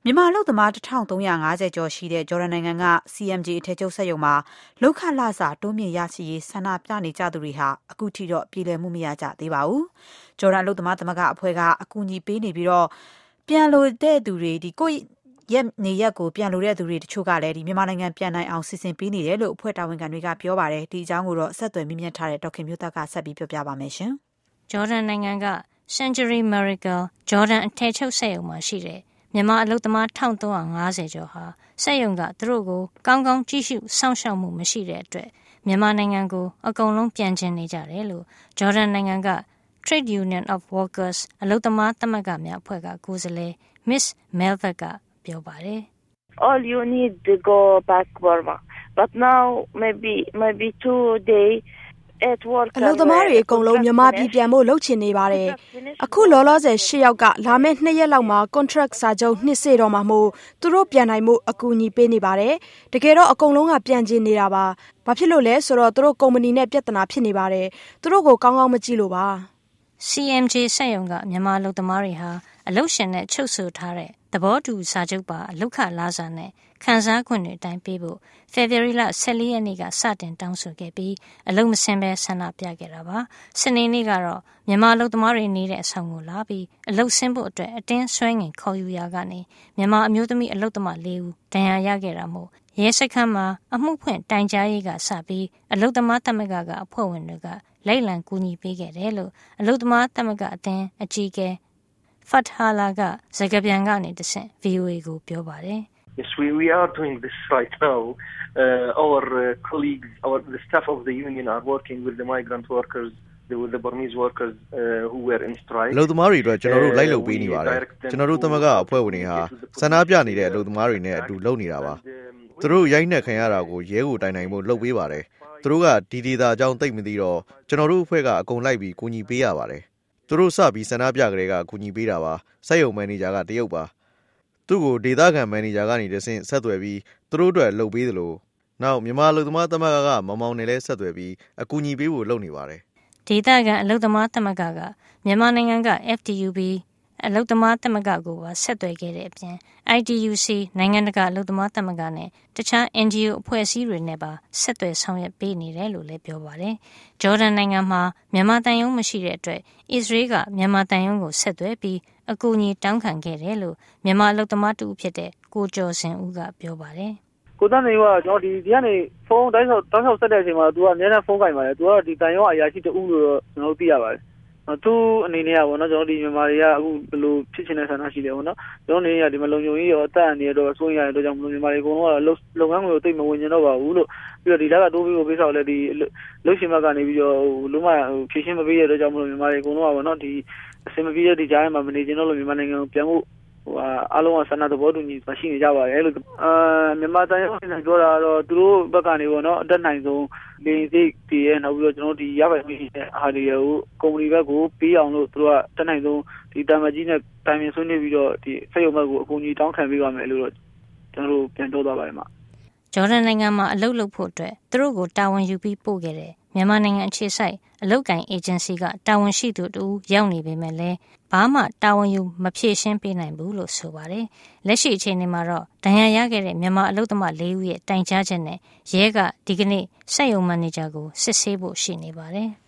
မြန်မာအလုပ်သမား1350ကျော်ရှိတဲ့ဂျော်ဒန်နိုင်ငံက CMJ အထည်ချုပ်စက်ရုံမှာလုပ်ခလစာတိုးမြင့်ရရှိရေးဆန္ဒပြနေကြသူတွေဟာအခုထိတော့ပြေလည်မှုမရကြသေးပါဘူး။ဂျော်ဒန်အလုပ်သမားသမဂ္ဂအဖွဲ့ကအကူအညီပေးနေပြီးပြန်လိုတဲ့သူတွေကိုယ့်ရက်နေရက်ကိုပြန်လိုတဲ့သူတွေတချို့ကလည်းမြန်မာနိုင်ငံပြန်နိုင်အောင်စီစဉ်ပေးနေတယ်လို့အဖွဲ့တာဝန်ခံတွေကပြောပါတယ်။ဒီအကြောင်းကိုတော့ဆက်သွယ်မြင့်မြတ်ထားတဲ့ဒေါက်ခင်မျိုးသားကဆက်ပြီးပြောပြပါမယ်ရှင်။ဂျော်ဒန်နိုင်ငံက Century Miracle ဂျော်ဒန်အထည်ချုပ်စက်ရုံမှာရှိတဲ့မြန်မာအလုပ်သမား1350ကျော်ဟာစက်ရုံကသူတို့ကိုကောင်းကောင်းကြည့်ရှုစောင့်ရှောက်မှုမရှိတဲ့အတွက်မြန်မာနိုင်ငံကိုအကုန်လုံးပြန်ချင်နေကြတယ်လို့ဂျော်ဒန်နိုင်ငံက Trade Union of Workers အလုပ်သမားသမဂ္ဂများအဖွဲ့ကကိုယ်စားလှယ် Miss Melvert ကပြောပါတယ် All you need to go back Burma but now maybe 2 days အလုပ်သမားတွေအကုန်လုံးမြန်မာပြည်ပြန်ဖို့လှုပ်ချင်နေပါတယ်။အခုလောလောဆယ်10ယောက်ကလာမယ့်2ရက်လောက်မှာ contract စာချုပ်နှစ်စေတော့မှာမို့သူတို့ပြန်နိုင်မှုအကူအညီပေးနေပါတယ်။တကယ်တော့အကုန်လုံးကပြန်ချင်နေတာပါ။ဘာဖြစ်လို့လဲဆိုတော့သူတို့ကုမ္ပဏီနဲ့ပြဿနာဖြစ်နေပါတယ်။သူတို့ကိုကောင်းကောင်းမကြည့်လို့ပါ။ CMJ စက်ရုံကမြန်မာအလုပ်သမားတွေဟာအလုပ်ရှင်နဲ့ချုပ်ဆိုထားတဲ့သဘောတူစာချုပ်ပါအလုပ်ခလစာနဲ့ခံစားခွင့်တွေအတိုင်းပေးဖို့ဖေဖော်ဝါရီလ14ရက်နေ့ကစတင်တောင်းဆိုခဲ့ပြီးအလုပ်မဆင်းဘဲဆန္ဒပြခဲ့တာပါ။စနေနေ့ကတော့မြန်မာအလုပ်သမားတွေနေတဲ့အဆောင်ကိုလာပြီးအလုပ်ဆင်းဖို့အတွက်အတင်းဆွဲငင်ခေါ်ယူရာကနေမြန်မာအမျိုးသမီးအလုပ်သမား4ဦးဒဏ်ရာရခဲ့တာမို့ရဲစခန်းမှာအမှုဖွင့်တိုင်ကြားရေးကစပြီးအလုပ်သမားသမဂ္ဂကအဖွဲ့ဝင်တွေကလိုက်လံကူညီပေးခဲ့တယ်လို့အလုပ်သမားသမဂ္ဂအသင်းအကြီးအကဲFathala ကစကားပြန်ကနေတဆင့် VOA ကိုပြောပါတယ် Yes, we are doing this right now. Our colleagues, the staff of the union are working with the migrant workers, with the Burmese workers who were in strike. အလုပ်သမားတွေအတွက်ကျွန်တော်တို့လိုက်လုပ်ပေးနေပါတယ်။ကျွန်တော်တို့သမဂ္ဂအဖွဲ့ဝင်တွေဟာဆန္ဒပြနေတဲ့အလုပ်သမားတွေနဲ့အတူလုပ်နေတာပါ။သူတို့ရိုက်နှက်ခံရတာကိုရဲကိုတိုင်နိုင်ဖို့လုပ်ပေးပါတယ်။သူတို့ကဒီဒေတာအကြောင်းသိမသိတော့ကျွန်တော်တို့အဖွဲ့ကအကုန်လိုက်ပြီးကူညီပေးရပါတယ်။သူတို့စပြီးဆန္ဒပြကြတဲ့ကကူညီပေးတာပါ။စက်ရုံမန်နေဂျာကတရုတ်ပါသူ့ကိုဒေသခံမန်နေဂျာကနေတဆင့်ဆက်သွယ်ပြီးသူတို့အတွက်လုပ်ပေးသလိုနောက်မြန်မာအလုပ်သမားသမဂ္ဂကမောင်မောင်နဲ့လဲဆက်သွယ်ပြီးအကူအညီပေးဖို့လုပ်နေပါတယ်ဒေသခံအလုပ်သမားသမဂ္ဂကမြန်မာနိုင်ငံက FTUB အလုပ်သမားသမဂ္ဂကိုပါဆက်သွယ်ခဲ့တဲ့အပြင် ITUC နိုင်ငံတကာအလုပ်သမားသမဂ္ဂနဲ့တခြား NGO အဖွဲ့အစည်းတွေနဲ့ပါဆက်သွယ်ဆောင်ရွက်ပေးနေတယ်လို့လည်းပြောပါတယ်။ဂျော်ဒန်နိုင်ငံမှာမြန်မာတန်ယုံမရှိတဲ့အတွက်အစ္စရေးကမြန်မာတန်ယုံကိုဆက်သွယ်ပြီးအကူအညီတောင်းခံခဲ့တယ်လို့မြန်မာအလုပ်သမားတူဖြစ်တဲ့ကိုကျော်စင်ဦးကပြောပါတယ်။ကိုတန်းနေကကျွန်တော်ဒီကနေဖုန်းတိုင်းဆောက်ဆက်တဲ့အချိန်မှာ तू ကအများနဲ့ဖုန်းကင်ပါတယ်။ तू ကဒီတန်ယုံအရာရှိတူလို့တော့ကျွန်တော်သိရပါတယ်။သူအနေနဲ့ကပေါ့နော်ကျွန်တော်ဒီမြန်မာတွေကအခုဘယ်လိုဖြစ်ချင်တဲ့ဆန္ဒရှိတယ်ပေါ့နော်ကျွန်တော်နေရဒီမလုံခြုံရေးရောအသက်အန္တရာယ်တော့စိုးရိမ်ရတဲ့အတွက်ကြောင့်မြန်မာတွေအကုန်လုံးကလုပ်ငန်းကိုသိမဝင်ကျင်တော့ပါဘူးလို့ပြီးတော့ဒီလကတိုးပြီးကိုပေးဆောင်လဲဒီလှုပ်ရှင်ဘက်ကနေပြီးတော့လုံးဝဖြည့်ရှင်းမပေးရတဲ့အတွက်ကြောင့်မြန်မာတွေအကုန်လုံးကပေါ့နော်ဒီအစင်မပြေတဲ့ဒီကြားထဲမှာမနေကျင်တော့လို့မြန်မာနိုင်ငံကိုပြန်ဖို့အားလုံးကဆန္ဒသဘောတူညီရှိနေကြပါတယ်လို့မြန်မာတိုင်းရောက်နေကြတာတော့သူတို့ဘက်ကနေပေါ့နော်အတက်နိုင်ဆုံးလေစိတ်တည်ရနောက်ပြီးတော့ကျွန်တော်ဒီရပိုင်မရှိတဲ့အားတွေကိုကုမ္ပဏီဘက်ကိုပေးအောင်လို့သူတို့ကတက်နိုင်ဆုံးဒီတာမကြီးနဲ့တိုင်ပင်ဆွေးနွေးပြီးတော့ဒီစက်ရုံဘက်ကိုအကူအညီတောင်းခံပေးပါမယ်လို့တော့ကျွန်တော်တို့ပြန်ပြောသွားပါတယ်မှာဂျော်ဒန်နိုင်ငံမှာအလုပ်လုပ်ဖို့အတွက်သူတို့ကိုတာဝန်ယူပြီးပို့ခဲ့တယ်မြန်မာနိုင်ငံအခြေစိုက်အလုပ်ကိုင်အေဂျင်စီကတာဝန်ရှိသူတို့ရောက်နေပေမဲ့လည်းဘာမှတာဝန်ယူမဖြည့်ရှင်းပေးနိုင်ဘူးလို့ဆိုပါတယ်။လက်ရှိအချိန်မှာတော့ဒဏ်ရာရခဲ့တဲ့မြန်မာအလုပ်သမား၄ဦးရဲ့တိုင်ကြားချက်နဲ့ရဲကဒီကနေ့စက်ရုံမန်နေဂျာကိုစစ်ဆေးဖို့ရှိနေပါတယ်။